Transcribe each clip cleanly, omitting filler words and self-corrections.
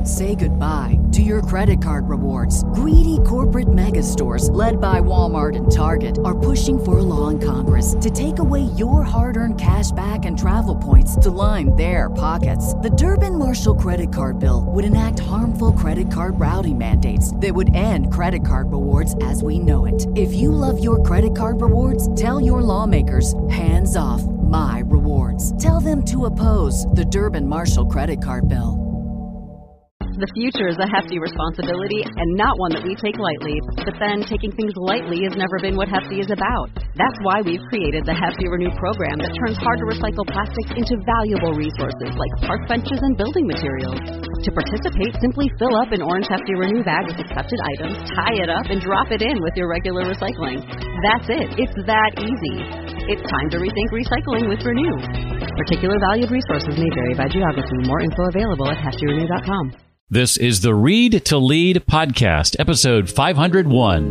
Say goodbye to your credit card rewards. Greedy corporate mega stores, led by Walmart and Target, are pushing for a law in Congress to take away your hard-earned cash back and travel points to line their pockets. The Durbin-Marshall credit card bill would enact harmful credit card routing mandates that would end credit card rewards as we know it. If you love your credit card rewards, tell your lawmakers, hands off my rewards. Tell them to oppose the Durbin-Marshall credit card bill. The future is a hefty responsibility and not one that we take lightly. But then taking things lightly has never been what Hefty is about. That's why we've created the Hefty Renew program that turns hard-to-recycle plastics into valuable resources like park benches and building materials. To participate, simply fill up an orange Hefty Renew bag with accepted items, tie it up, and drop it in with your regular recycling. That's it. It's that easy. It's time to rethink recycling with Renew. Particular valued resources may vary by geography. More info available at heftyrenew.com. This is the Read to Lead podcast, episode 501.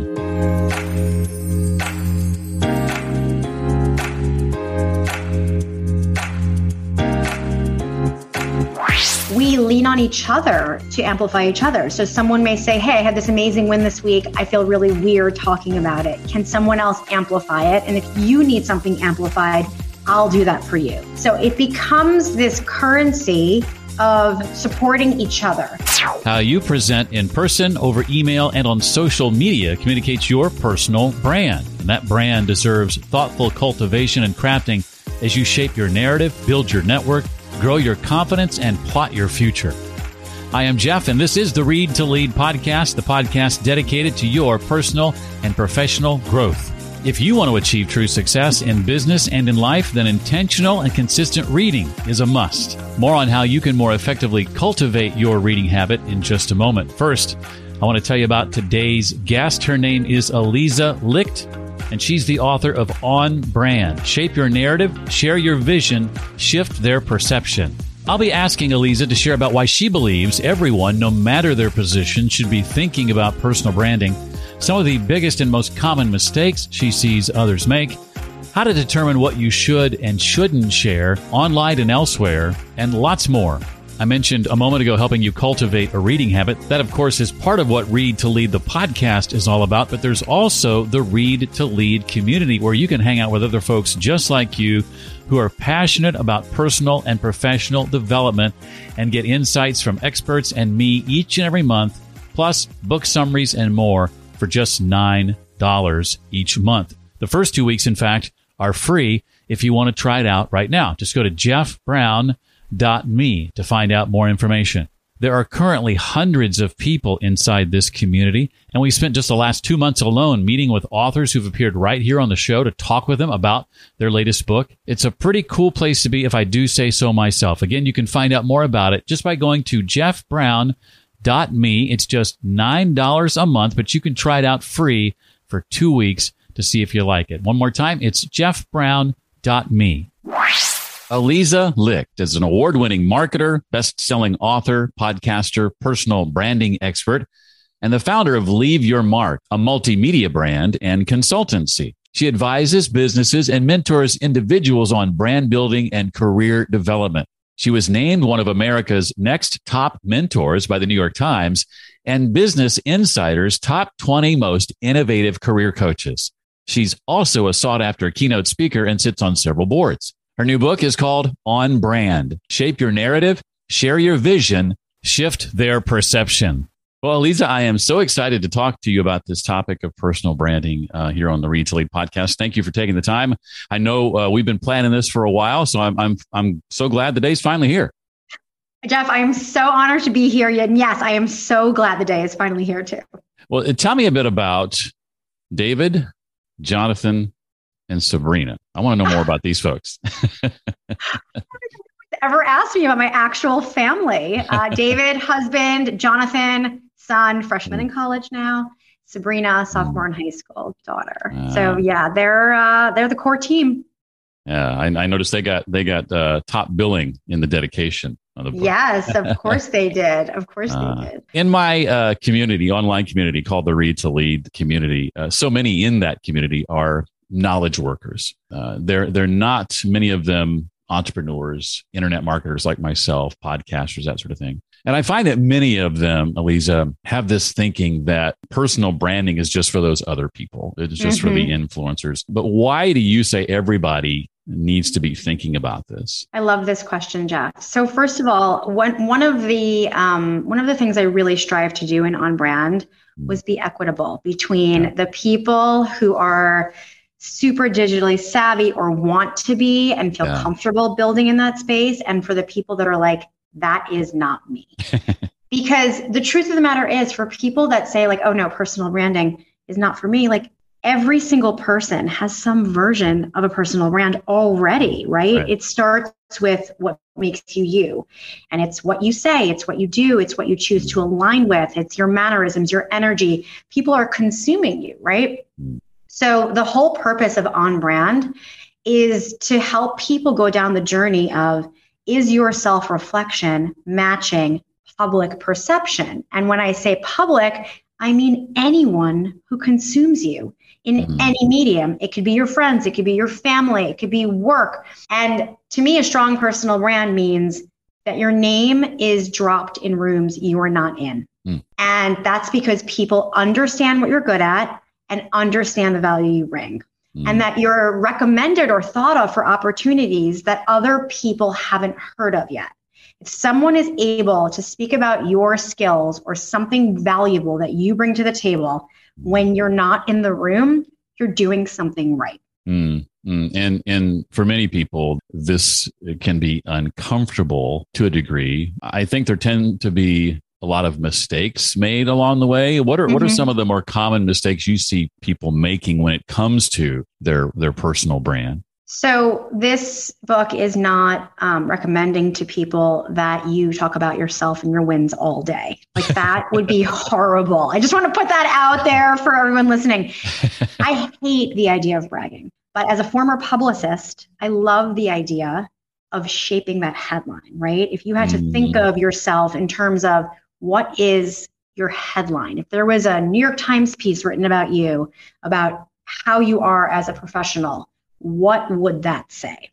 We lean on each other to amplify each other. So someone may say, hey, I had this amazing win this week. I feel really weird talking about it. Can someone else amplify it? And if you need something amplified, I'll do that for you. So it becomes this currency of supporting each other. How you present in person, over email, and on social media communicates your personal brand. And that brand deserves thoughtful cultivation and crafting as you shape your narrative, build your network, grow your confidence, and plot your future. I am Jeff, and this is the Read to Lead podcast, the podcast dedicated to your personal and professional growth. If you want to achieve true success in business and in life, then intentional and consistent reading is a must. More on how you can more effectively cultivate your reading habit in just a moment. First, I want to tell you about today's guest. Her name is Aliza Licht, and she's the author of On Brand. Shape your narrative, share your vision, shift their perception. I'll be asking Aliza to share about why she believes everyone, no matter their position, should be thinking about personal branding, some of the biggest and most common mistakes she sees others make, how to determine what you should and shouldn't share online and elsewhere, and lots more. I mentioned a moment ago helping you cultivate a reading habit. That, of course, is part of what Read to Lead, the podcast, is all about. But there's also the Read to Lead community where you can hang out with other folks just like you who are passionate about personal and professional development and get insights from experts and me each and every month, plus book summaries and more for just $9 each month. The first 2 weeks, in fact, are free if you want to try it out right now. Just go to jeffbrown.me to find out more information. There are currently hundreds of people inside this community, and we spent just the last 2 months alone meeting with authors who've appeared right here on the show to talk with them about their latest book. It's a pretty cool place to be, if I do say so myself. Again, you can find out more about it just by going to jeffbrown.me. It's just $9 a month, but you can try it out free for 2 weeks to see if you like it. One more time, it's jeffbrown.me. Aliza Licht is an award-winning marketer, best-selling author, podcaster, personal branding expert, and the founder of Leave Your Mark, a multimedia brand and consultancy. She advises businesses and mentors individuals on brand building and career development. She was named one of America's next top mentors by the New York Times and Business Insider's top 20 most innovative career coaches. She's also a sought-after keynote speaker and sits on several boards. Her new book is called On Brand. Shape your narrative, share your vision, shift their perception. Well, Aliza, I am so excited to talk to you about this topic of personal branding here on the Read to Lead podcast. Thank you for taking the time. I know we've been planning this for a while, so I'm so glad the day's finally here. Jeff, I am so honored to be here. And yes, I am so glad the day is finally here too. Well, tell me a bit about David, Jonathan, and Sabrina. I want to know more about these folks. Ever asked me about my actual family? David, husband; Jonathan, son, freshman in college now; Sabrina, sophomore in high school, daughter. So yeah, they're the core team. Yeah, I noticed they got top billing in the dedication of the book. Yes, of course they did. Of course they did. In my community, online community called the Read to Lead community, so many in that community are knowledge workers. They're not, many of them, entrepreneurs, internet marketers like myself, podcasters, that sort of thing. And I find that many of them, Aliza, have this thinking that personal branding is just for those other people. It's just for the influencers. But why do you say everybody needs to be thinking about this? I love this question, Jeff. So first of all, one of the things I really strive to do in On Brand was be equitable between the people who are super digitally savvy or want to be and feel comfortable building in that space, and for the people that are like, that is not me. Because the truth of the matter is, for people that say like, oh no, personal branding is not for me, like every single person has some version of a personal brand already, right? It starts with what makes you you. And it's what you say, it's what you do, it's what you choose to align with, it's your mannerisms, your energy. People are consuming you, right? So the whole purpose of On Brand is to help people go down the journey of, is your self-reflection matching public perception? And when I say public, I mean anyone who consumes you in any medium. It could be your friends, it could be your family, it could be work. And to me, a strong personal brand means that your name is dropped in rooms you are not in. And that's because people understand what you're good at and understand the value you bring. And that you're recommended or thought of for opportunities that other people haven't heard of yet. If someone is able to speak about your skills or something valuable that you bring to the table when you're not in the room, you're doing something right. And for many people, this can be uncomfortable to a degree. I think there tend to be a lot of mistakes made along the way. What are some of the more common mistakes you see people making when it comes to their personal brand? So this book is not recommending to people that you talk about yourself and your wins all day. Like that would be horrible. I just want to put that out there for everyone listening. I hate the idea of bragging, but as a former publicist, I love the idea of shaping that headline, right? If you had to think of yourself in terms of what is your headline, if there was a New York Times piece written about you, about how you are as a professional, what would that say?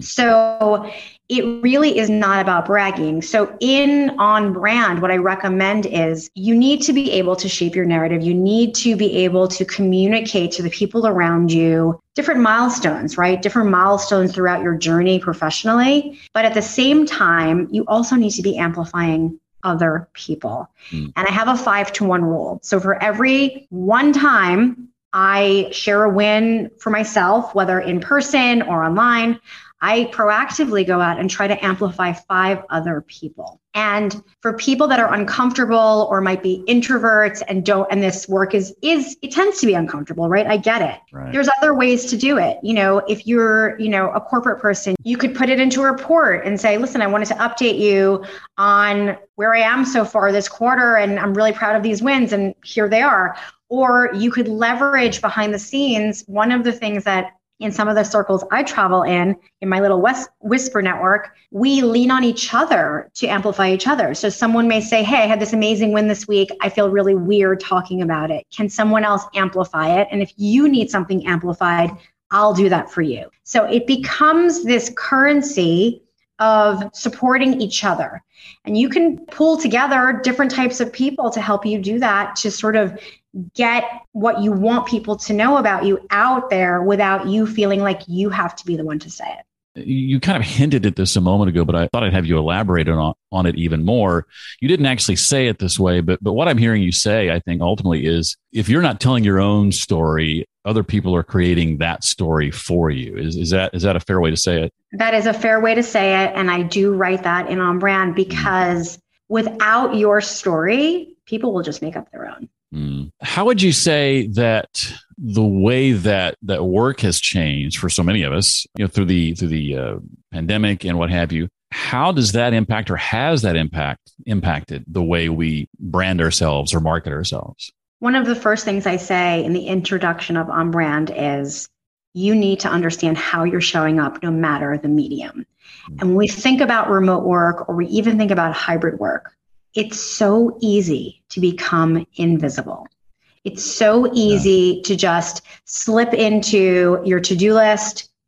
So it really is not about bragging. So in On Brand, what I recommend is you need to be able to shape your narrative. You need to be able to communicate to the people around you different milestones, right? Different milestones throughout your journey professionally. But at the same time, you also need to be amplifying other people. And I have a 5-to-1 rule. So for every one time I share a win for myself, whether in person or online, I proactively go out and try to amplify 5 other people. And for people that are uncomfortable or might be introverts and this work is it tends to be uncomfortable, right? I get it. Right. There's other ways to do it. If you're, a corporate person, you could put it into a report and say, listen, I wanted to update you on where I am so far this quarter, and I'm really proud of these wins, and here they are. Or you could leverage behind the scenes. One of the things that in some of the circles I travel in my little Whisper network, we lean on each other to amplify each other. So someone may say, hey, I had this amazing win this week. I feel really weird talking about it. Can someone else amplify it? And if you need something amplified, I'll do that for you. So it becomes this currency of supporting each other. And you can pull together different types of people to help you do that, to sort of get what you want people to know about you out there without you feeling like you have to be the one to say it. You kind of hinted at this a moment ago, but I thought I'd have you elaborate on it even more. You didn't actually say it this way, but what I'm hearing you say, I think ultimately is, if you're not telling your own story, other people are creating that story for you. Is that a fair way to say it? That is a fair way to say it. And I do write that in On Brand because without your story, people will just make up their own. How would you say that the way that work has changed for so many of us, through the pandemic and what have you? How does that impact, or has that impacted the way we brand ourselves or market ourselves? One of the first things I say in the introduction of On Brand is you need to understand how you're showing up no matter the medium. And when we think about remote work, or we even think about hybrid work, it's so easy to become invisible. It's so easy to just slip into your to-do list,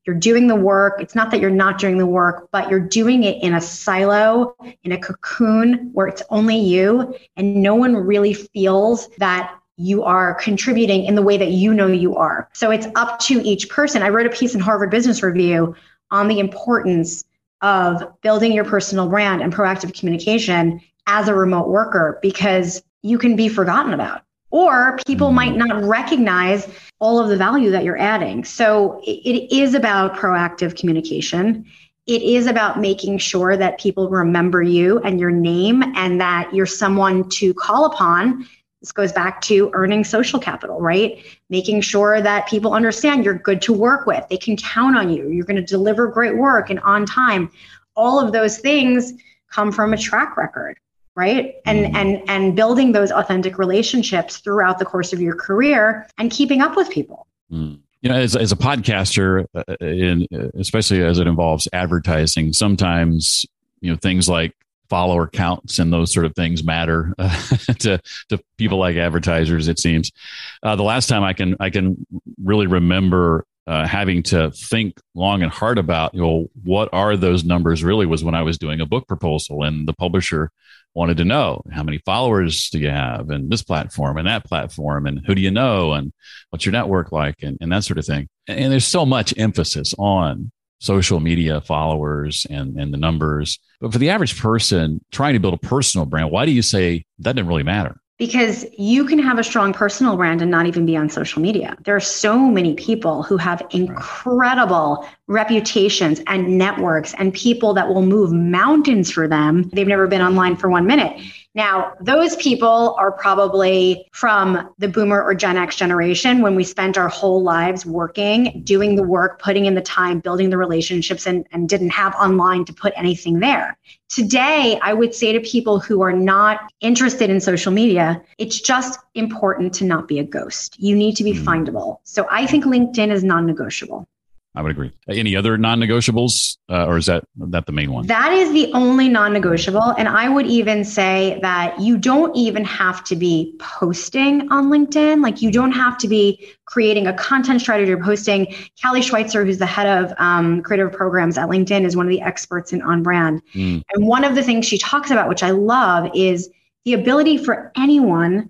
You're doing the work. It's not that you're not doing the work, but you're doing it in a silo, in a cocoon where it's only you and no one really feels that you are contributing in the way that you know you are. So it's up to each person. I wrote a piece in Harvard Business Review on the importance of building your personal brand and proactive communication as a remote worker, because you can be forgotten about, or people might not recognize all of the value that you're adding. So it is about proactive communication. It is about making sure that people remember you and your name and that you're someone to call upon. This goes back to earning social capital, right? Making sure that people understand you're good to work with. They can count on you. You're going to deliver great work and on time. All of those things come from a track record, right? And building those authentic relationships throughout the course of your career and keeping up with people. You know, as a podcaster, especially as it involves advertising, sometimes, you know, things like follower counts and those sort of things matter to people like advertisers, it seems. The last time I can really remember having to think long and hard about, you know, what are those numbers really, was when I was doing a book proposal and the publisher wanted to know, how many followers do you have and this platform and that platform and who do you know and what's your network like and that sort of thing. And there's so much emphasis on social media followers and the numbers. But for the average person trying to build a personal brand, why do you say that didn't really matter? Because you can have a strong personal brand and not even be on social media. There are so many people who have incredible reputations and networks and people that will move mountains for them. They've never been online for 1 minute. Now, those people are probably from the boomer or Gen X generation, when we spent our whole lives working, doing the work, putting in the time, building the relationships, and didn't have online to put anything there. Today, I would say to people who are not interested in social media, it's just important to not be a ghost. You need to be findable. So I think LinkedIn is non-negotiable. I would agree. Any other non-negotiables, or is that the main one? That is the only non-negotiable. And I would even say that you don't even have to be posting on LinkedIn. Like, you don't have to be creating a content strategy or posting. Callie Schweitzer, who's the head of creative programs at LinkedIn, is one of the experts in on brand. And one of the things she talks about, which I love, is the ability for anyone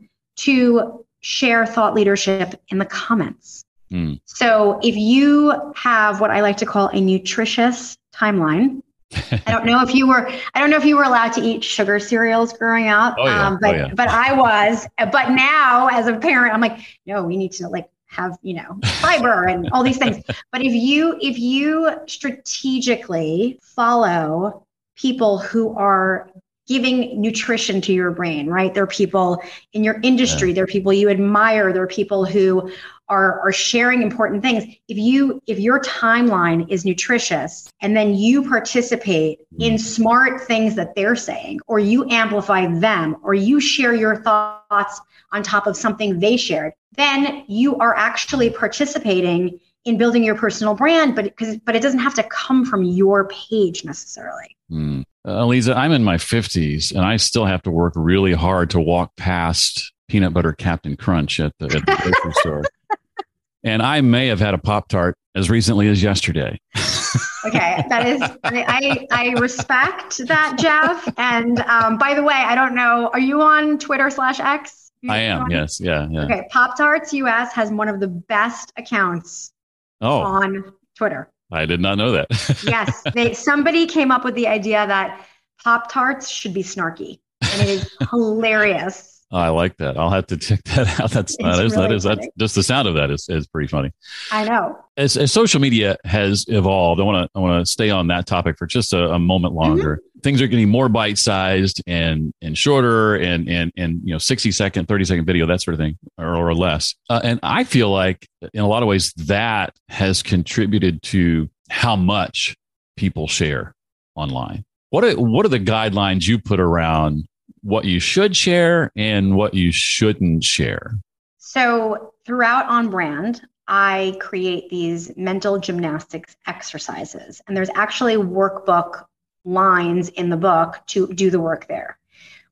to share thought leadership in the comments. So if you have what I like to call a nutritious timeline, I don't know if you were allowed to eat sugar cereals growing up, but I was. But now as a parent, I'm like, no, we need to have, fiber and all these things. But if you strategically follow people who are giving nutrition to your brain, right? There are people in your industry, there are people you admire, there are people who are sharing important things. If your timeline is nutritious and then you participate in smart things that they're saying, or you amplify them, or you share your thoughts on top of something they shared, then you are actually participating in building your personal brand, but it doesn't have to come from your page necessarily. Aliza, I'm in my 50s and I still have to work really hard to walk past peanut butter Captain Crunch at the grocery store. And I may have had a Pop-Tart as recently as yesterday. Okay, that is, I respect that, Jeff. And by the way, I don't know, are you on Twitter/X? I am, yes, yeah. Okay, Pop-Tarts US has one of the best accounts on Twitter. I did not know that. Yes, somebody came up with the idea that Pop-Tarts should be snarky, and it is hilarious. Oh, I like that. I'll have to check that out. That's just the sound of that is pretty funny. I know. As social media has evolved, I want to stay on that topic for just a moment longer. Things are getting more bite-sized and shorter and 60-second, 30-second video, that sort of thing, or less. And I feel like in a lot of ways that has contributed to how much people share online. What are the guidelines you put around what you should share and what you shouldn't share? So throughout On Brand, I create these mental gymnastics exercises. And there's actually workbook lines in the book to do the work there.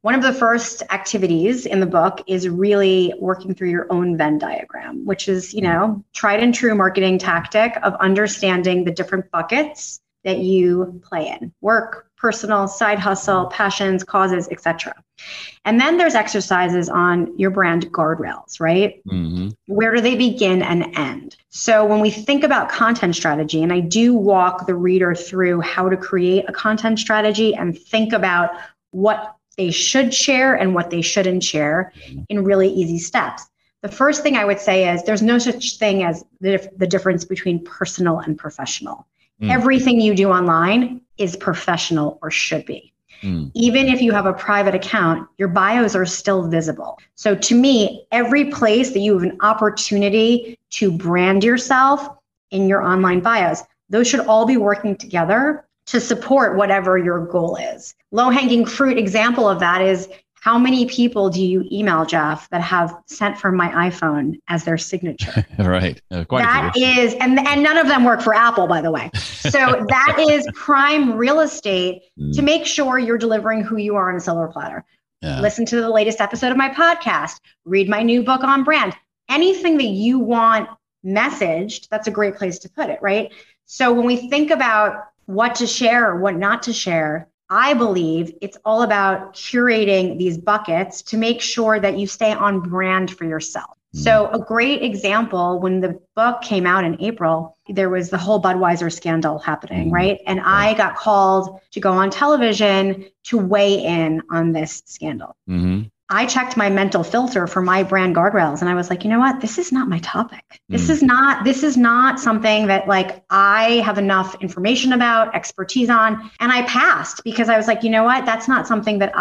One of the first activities in the book is really working through your own Venn diagram, which is, tried and true marketing tactic of understanding the different buckets that you play in: work, personal, side hustle, passions, causes, etc. And then there's exercises on your brand guardrails, right? Mm-hmm. Where do they begin and end? So when we think about content strategy, and I do walk the reader through how to create a content strategy and think about what they should share and what they shouldn't share in really easy steps. The first thing I would say is there's no such thing as the difference between personal and professional. Everything you do online is professional or should be. Even if you have a private account, your bios are still visible. So to me, every place that you have an opportunity to brand yourself in your online bios, those should all be working together to support whatever your goal is. Low-hanging fruit example of that is, how many people do you email, Jeff, that have sent from my iPhone as their signature? Right. That is, and none of them work for Apple, by the way. So that is prime real estate to make sure you're delivering who you are on a silver platter. Yeah. Listen to the latest episode of my podcast, read my new book on brand. Anything that you want messaged, that's a great place to put it, right? So when we think about what to share or what not to share, I believe it's all about curating these buckets to make sure that you stay on brand for yourself. So a great example, when the book came out in April, there was the whole Budweiser scandal happening, right? And I got called to go on television to weigh in on this scandal. I checked my mental filter for my brand guardrails, and I was like, you know what? This is not my topic. This is not something that I have enough information about, expertise on. And I passed because I was like, you know what? That's not something that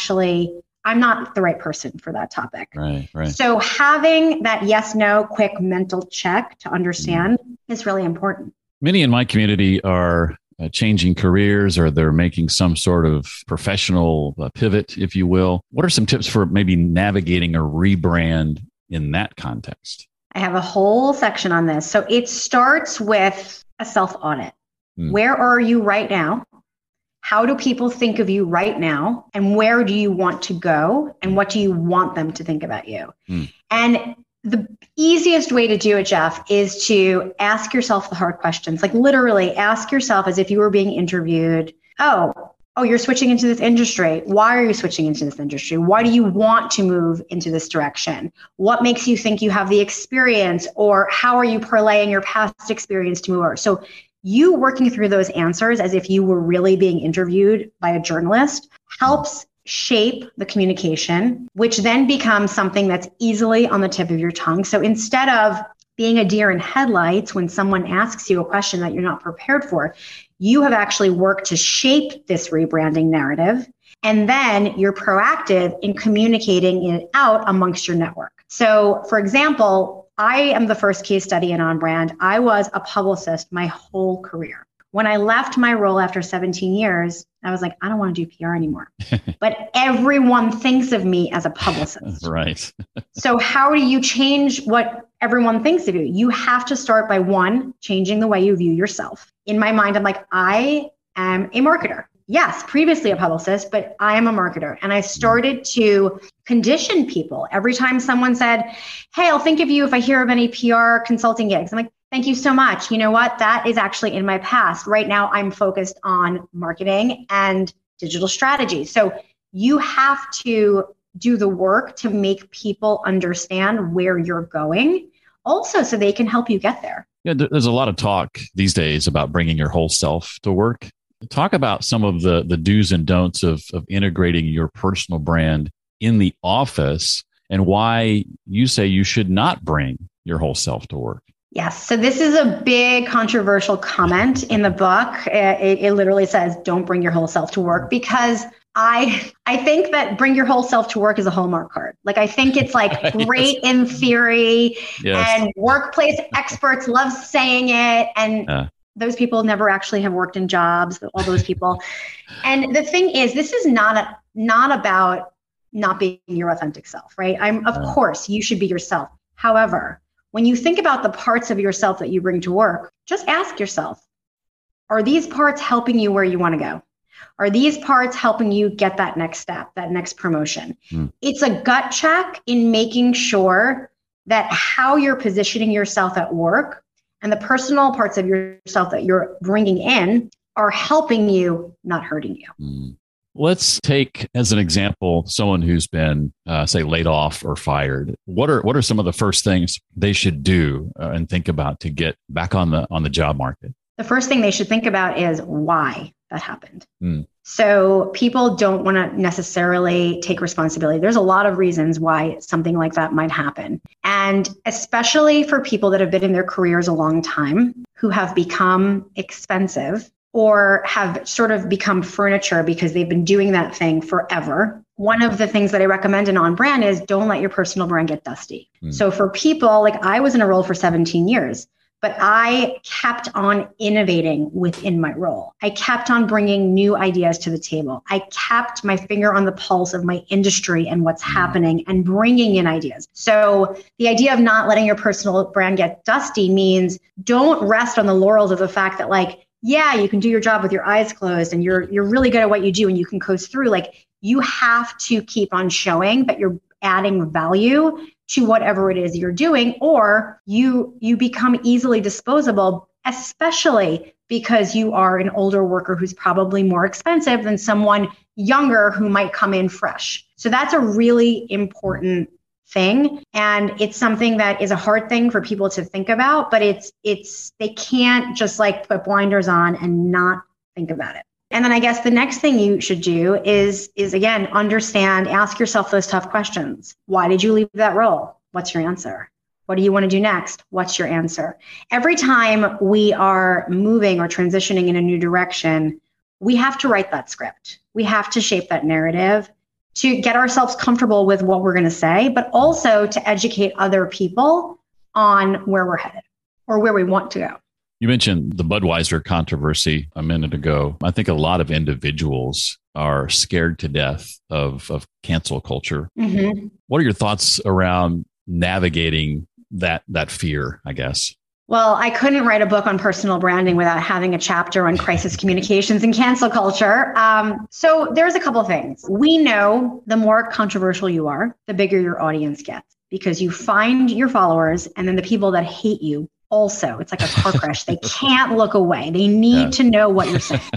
I'm not the right person for that topic. Right. So having that yes, no, quick mental check to understand is really important. Many in my community are changing careers, or they're making some sort of professional pivot, if you will. What are some tips for maybe navigating a rebrand in that context? I have a whole section on this. So it starts with a self-audit. Where are you right now? How do people think of you right now? And where do you want to go? And what do you want them to think about you? And the easiest way to do it, Jeff, is to ask yourself the hard questions. Like literally ask yourself as if you were being interviewed. Oh, you're switching into this industry. Why are you switching into this industry? Why do you want to move into this direction? What makes you think you have the experience? Or how are you parlaying your past experience to move over? So you working through those answers as if you were really being interviewed by a journalist helps shape the communication, which then becomes something that's easily on the tip of your tongue. So instead of being a deer in headlights when someone asks you a question that you're not prepared for, you have actually worked to shape this rebranding narrative. And then you're proactive in communicating it out amongst your network. So for example, I am the first case study in On Brand. I was a publicist my whole career. When I left my role after 17 years, I was like, I don't want to do PR anymore. But everyone thinks of me as a publicist. Right. So how do you change what everyone thinks of you? You have to start by one, changing the way you view yourself. In my mind, I'm like, I am a marketer. Yes, previously a publicist, but I am a marketer. And I started to condition people. Every time someone said, hey, I'll think of you if I hear of any PR consulting gigs. I'm like, thank you so much. You know what? That is actually in my past. Right now, I'm focused on marketing and digital strategy. So you have to do the work to make people understand where you're going, also so they can help you get there. Yeah, there's a lot of talk these days about bringing your whole self to work. Talk about some of the do's and don'ts of integrating your personal brand in the office and why you say you should not bring your whole self to work. Yes. So this is a big controversial comment in the book. It literally says, don't bring your whole self to work, because I think that bring your whole self to work is a Hallmark card. Like, I think it's like great in theory, and workplace experts love saying it. And those people never actually have worked in jobs, all those people. And the thing is, this is not about not being your authentic self, right? Of course, you should be yourself. However, when you think about the parts of yourself that you bring to work, just ask yourself, are these parts helping you where you want to go? Are these parts helping you get that next step, that next promotion? It's a gut check in making sure that how you're positioning yourself at work and the personal parts of yourself that you're bringing in are helping you, not hurting you. Let's take as an example someone who's been, say, laid off or fired. What are some of the first things they should do and think about to get back on the job market? The first thing they should think about is why that happened. So people don't want to necessarily take responsibility. There's a lot of reasons why something like that might happen. And especially for people that have been in their careers a long time, who have become expensive or have sort of become furniture because they've been doing that thing forever. One of the things that I recommend in On Brand is don't let your personal brand get dusty. So for people, like I was in a role for 17 years, but I kept on innovating within my role. I kept on bringing new ideas to the table. I kept my finger on the pulse of my industry and what's happening and bringing in ideas. So the idea of not letting your personal brand get dusty means don't rest on the laurels of the fact that like, yeah, you can do your job with your eyes closed and you're really good at what you do and you can coast through. Like you have to keep on showing that you're adding value to whatever it is you're doing, or you become easily disposable, especially because you are an older worker who's probably more expensive than someone younger who might come in fresh. So that's a really important thing. And it's something that is a hard thing for people to think about, but they can't just like put blinders on and not think about it. And then I guess the next thing you should do is again, ask yourself those tough questions. Why did you leave that role? What's your answer? What do you want to do next? What's your answer? Every time we are moving or transitioning in a new direction, we have to write that script. We have to shape that narrative to get ourselves comfortable with what we're going to say, but also to educate other people on where we're headed or where we want to go. You mentioned the Budweiser controversy a minute ago. I think a lot of individuals are scared to death of cancel culture. What are your thoughts around navigating that fear, I guess? Well, I couldn't write a book on personal branding without having a chapter on crisis communications and cancel culture. So there's a couple of things. We know the more controversial you are, the bigger your audience gets because you find your followers and then the people that hate you also. It's like a car crash. They can't look away. They need to know what you're saying.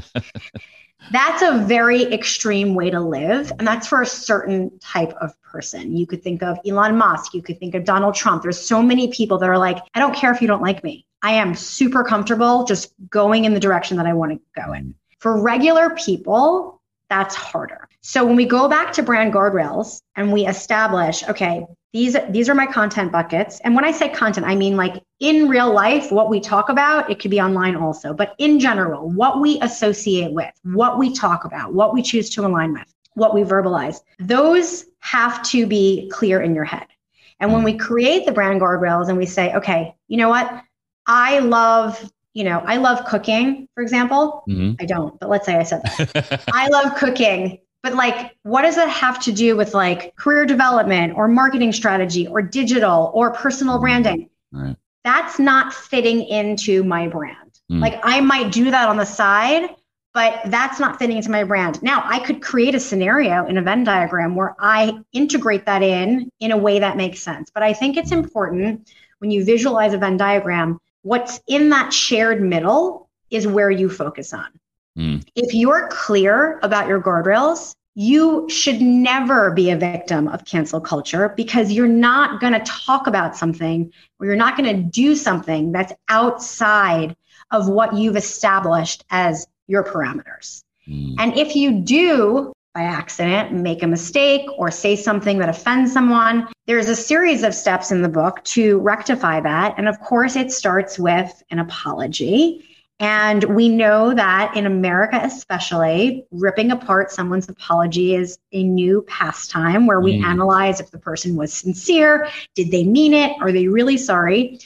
That's a very extreme way to live. And that's for a certain type of person. You could think of Elon Musk. You could think of Donald Trump. There's so many people that are like, I don't care if you don't like me. I am super comfortable just going in the direction that I want to go in. For regular people, that's harder. So when we go back to brand guardrails and we establish, okay, these are my content buckets. And when I say content, I mean like in real life, what we talk about, it could be online also, but in general, what we associate with, what we talk about, what we choose to align with, what we verbalize, those have to be clear in your head. And when we create the brand guardrails and we say, okay, you know what? I love cooking, for example. I don't, but let's say I said that. I love cooking. But like, what does that have to do with like career development or marketing strategy or digital or personal branding? Right. That's not fitting into my brand. Like I might do that on the side, but that's not fitting into my brand. Now I could create a scenario in a Venn diagram where I integrate that in a way that makes sense. But I think it's important when you visualize a Venn diagram, what's in that shared middle is where you focus on. If you're clear about your guardrails, you should never be a victim of cancel culture because you're not going to talk about something or you're not going to do something that's outside of what you've established as your parameters. And if you do, by accident, make a mistake or say something that offends someone, there's a series of steps in the book to rectify that. And of course, it starts with an apology. And we know that in America, especially, ripping apart someone's apology is a new pastime where we analyze if the person was sincere, did they mean it, are they really sorry?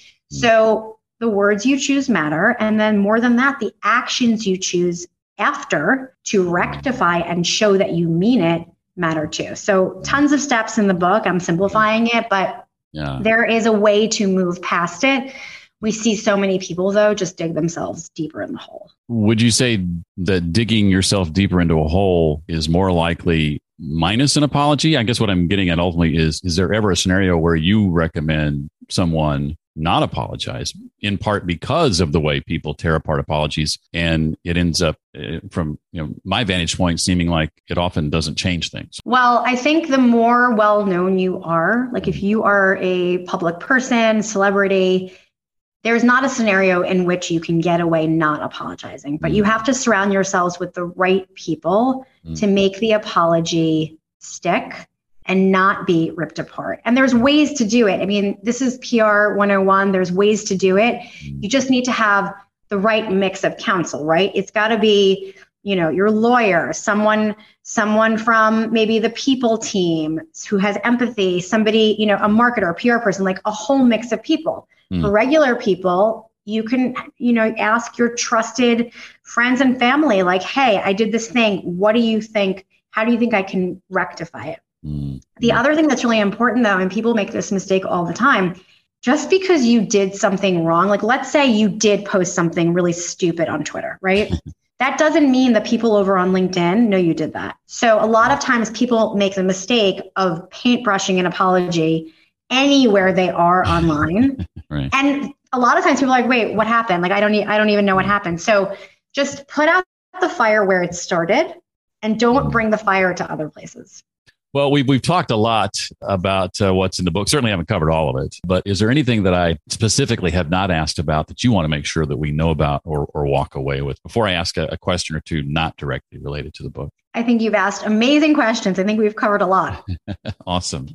So the words you choose matter. And then more than that, the actions you choose after to rectify and show that you mean it matter too. So tons of steps in the book. I'm simplifying it, but there is a way to move past it We see so many people, though, just dig themselves deeper in the hole. Would you say that digging yourself deeper into a hole is more likely minus an apology? I guess what I'm getting at ultimately is there ever a scenario where you recommend someone not apologize, in part because of the way people tear apart apologies, and it ends up, from my vantage point, seeming like it often doesn't change things? Well, I think the more well-known you are, like if you are a public person, celebrity, there's not a scenario in which you can get away not apologizing, but you have to surround yourselves with the right people to make the apology stick and not be ripped apart. And there's ways to do it. I mean, this is PR 101. There's ways to do it. You just need to have the right mix of counsel, right? It's got to be, your lawyer, someone from maybe the people team who has empathy, somebody, a marketer, a PR person, like a whole mix of people. For regular people, you can, ask your trusted friends and family, like, hey, I did this thing. What do you think? How do you think I can rectify it? The other thing that's really important, though, and people make this mistake all the time, just because you did something wrong, like let's say you did post something really stupid on Twitter, right? That doesn't mean that people over on LinkedIn know you did that. So a lot of times people make the mistake of paintbrushing an apology anywhere they are online. Right. And a lot of times people are like, wait, what happened? Like, I don't even know what happened. So just put out the fire where it started and don't bring the fire to other places. Well, we've talked a lot about what's in the book. Certainly haven't covered all of it. But is there anything that I specifically have not asked about that you want to make sure that we know about or walk away with before I ask a question or two not directly related to the book? I think you've asked amazing questions. I think we've covered a lot. Awesome.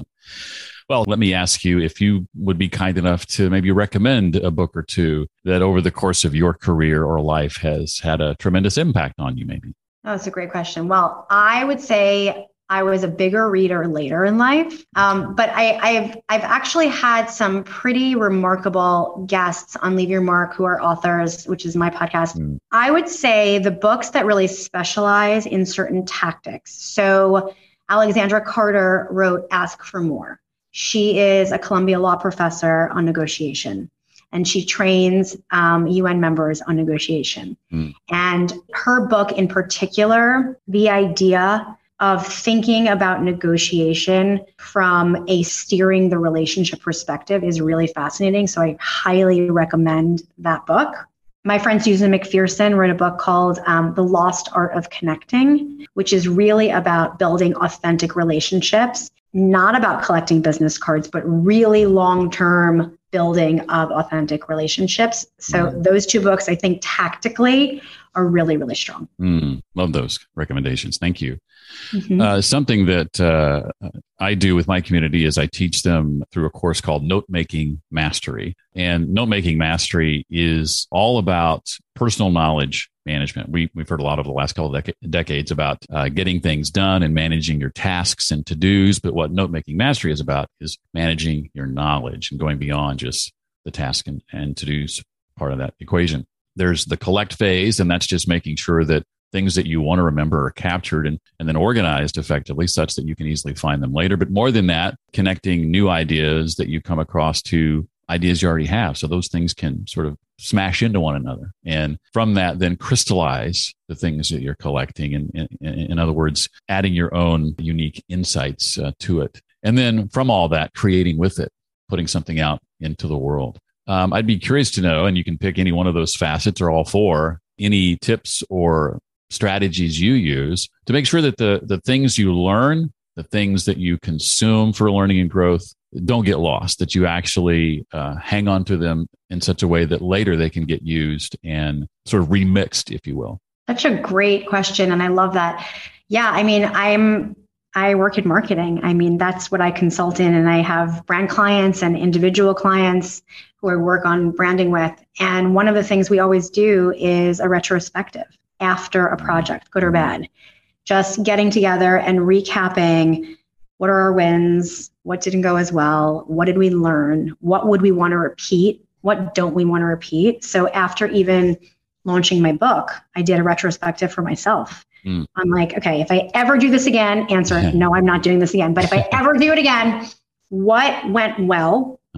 Well, let me ask you if you would be kind enough to maybe recommend a book or two that over the course of your career or life has had a tremendous impact on you, maybe. Oh, that's a great question. Well, I would say I was a bigger reader later in life, but I've actually had some pretty remarkable guests on Leave Your Mark who are authors, which is my podcast. I would say the books that really specialize in certain tactics. So Alexandra Carter wrote Ask for More. She is a Columbia Law professor on negotiation, and she trains UN members on negotiation. And her book in particular, the idea of thinking about negotiation from a steering the relationship perspective is really fascinating. So I highly recommend that book. My friend Susan McPherson wrote a book called The Lost Art of Connecting, which is really about building authentic relationships, not about collecting business cards, but really long-term building of authentic relationships. So those two books, I think tactically are really, really strong. Love those recommendations. Thank you. Something that I do with my community is I teach them through a course called Note-Making Mastery. And Note-Making Mastery is all about personal knowledge management. We've heard a lot over the last couple of decades about getting things done and managing your tasks and to-dos. But what Note-Making Mastery is about is managing your knowledge and going beyond just the task and to-dos part of that equation. There's the collect phase, and that's just making sure that things that you want to remember are captured and then organized effectively such that you can easily find them later. But more than that, connecting new ideas that you come across to ideas you already have. So those things can sort of smash into one another. And from that, then crystallize the things that you're collecting. And in other words, adding your own unique insights to it. And then from all that, creating with it, putting something out into the world. I'd be curious to know, and you can pick any one of those facets or all four, any tips or strategies you use to make sure that the things you learn, the things that you consume for learning and growth don't get lost, that you actually hang on to them in such a way that later they can get used and sort of remixed, if you will. Such a great question. And I love that. Yeah, I mean, I work in marketing. I mean, that's what I consult in, and I have brand clients and individual clients who I work on branding with. And one of the things we always do is a retrospective after a project, good or bad, just getting together and recapping what are our wins, what didn't go as well, what did we learn, what would we want to repeat, what don't we want to repeat. So after even launching my book, I did a retrospective for myself. I'm like, okay, if I ever do this again, answer, no, I'm not doing this again. But if I ever do it again, what went well?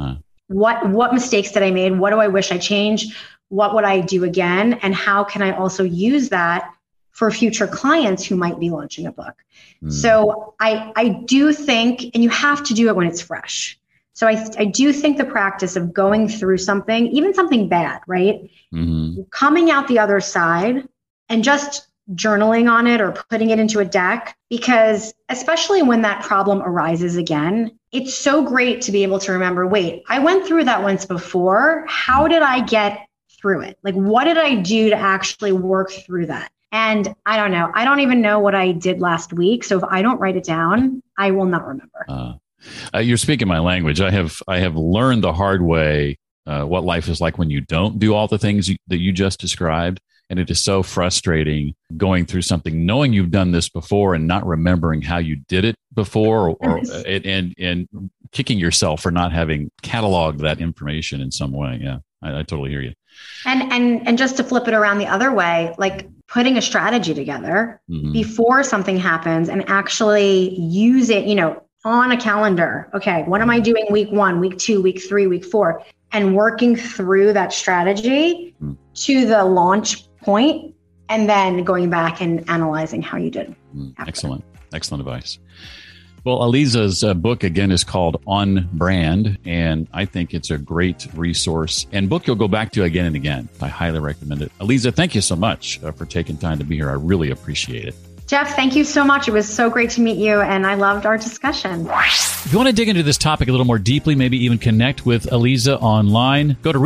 what mistakes did I make? What do I wish I changed? What would I do again? And how can I also use that for future clients who might be launching a book? So I do think, and you have to do it when it's fresh. So I do think the practice of going through something, even something bad, right? Coming out the other side and just journaling on it or putting it into a deck, because especially when that problem arises again, it's so great to be able to remember, wait, I went through that once before. How did I get through it? Like, what did I do to actually work through that? And I don't know. I don't even know what I did last week. So if I don't write it down, I will not remember. You're speaking my language. I have learned the hard way what life is like when you don't do all the things that you just described. And it is so frustrating going through something, knowing you've done this before and not remembering how you did it before, and kicking yourself for not having cataloged that information in some way. Yeah, I totally hear you. And just to flip it around the other way, like putting a strategy together before something happens and actually use it, on a calendar. Okay, what am I doing week 1, week 2, week 3, week 4? And working through that strategy to the launch point, and then going back and analyzing how you did. Excellent advice. Well, Aliza's book, again, is called On Brand, and I think it's a great resource and book you'll go back to again and again. I highly recommend it. Aliza, thank you so much for taking time to be here. I really appreciate it. Jeff, thank you so much. It was so great to meet you, and I loved our discussion. If you want to dig into this topic a little more deeply, maybe even connect with Aliza online, go to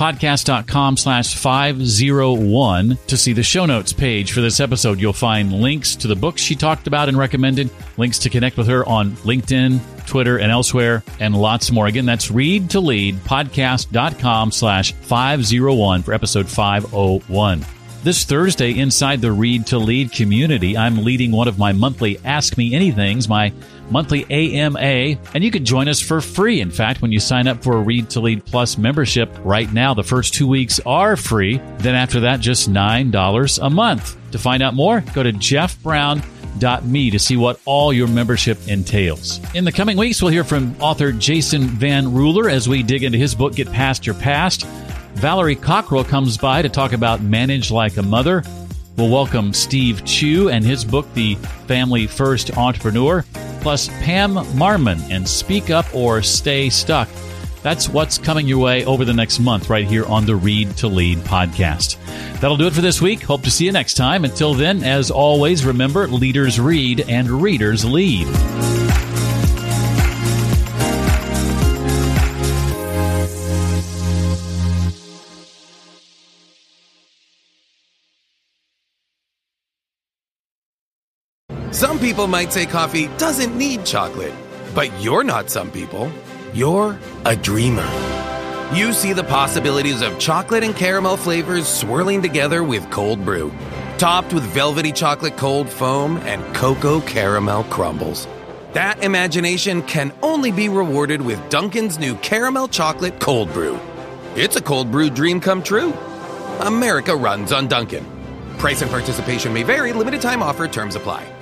readtoleadpodcast.com/501 to see the show notes page for this episode. You'll find links to the books she talked about and recommended, links to connect with her on LinkedIn, Twitter, and elsewhere, and lots more. Again, that's readtoleadpodcast.com/501 for episode 501. This Thursday, inside the Read to Lead community, I'm leading one of my monthly Ask Me Anythings, my monthly AMA, and you can join us for free. In fact, when you sign up for a Read to Lead Plus membership right now, the first 2 weeks are free. Then after that, just $9 a month. To find out more, go to jeffbrown.me to see what all your membership entails. In the coming weeks, we'll hear from author Jason Van Ruler as we dig into his book, Get Past Your Past. Valerie Cockrell comes by to talk about Manage Like a Mother. We'll welcome Steve Chu and his book, The Family First Entrepreneur, plus Pam Marmon and Speak Up or Stay Stuck. That's what's coming your way over the next month right here on the Read to Lead podcast. That'll do it for this week. Hope to see you next time. Until then, as always, remember, leaders read and readers lead. Some people might say coffee doesn't need chocolate, but you're not some people. You're a dreamer. You see the possibilities of chocolate and caramel flavors swirling together with cold brew, topped with velvety chocolate cold foam and cocoa caramel crumbles. That imagination can only be rewarded with Dunkin's new caramel chocolate cold brew. It's a cold brew dream come true. America runs on Dunkin'. Price and participation may vary. Limited time offer. Terms apply.